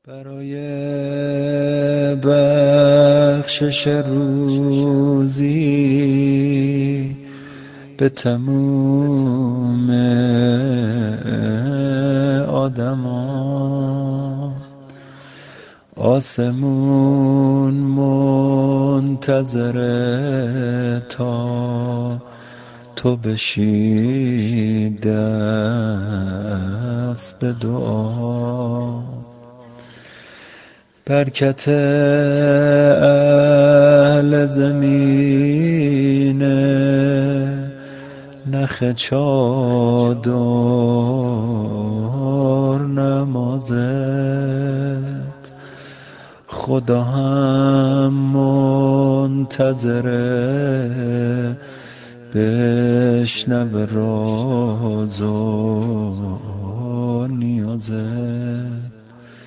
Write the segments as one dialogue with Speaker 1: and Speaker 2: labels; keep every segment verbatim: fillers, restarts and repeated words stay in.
Speaker 1: برای بخشش روزی به تموم آدما آسمون منتظر تا تو بشی دست به دعا. برکت اهل زمینه نخ چادر نمازت خدا هم منتظره بشنوه راز و نیازت.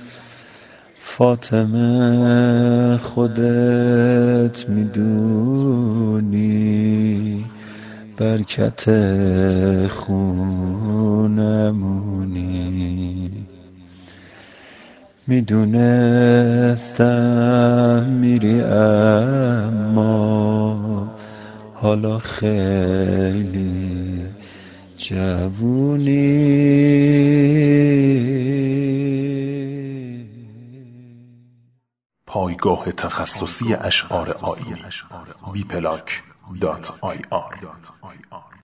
Speaker 1: فاطمه خودت میدونی برکت خونمونی. میدونستم میری اما حالا خیلی جوونی.
Speaker 2: پایگاه تخصصی اشعار آیینی وی پلاک دات آی آر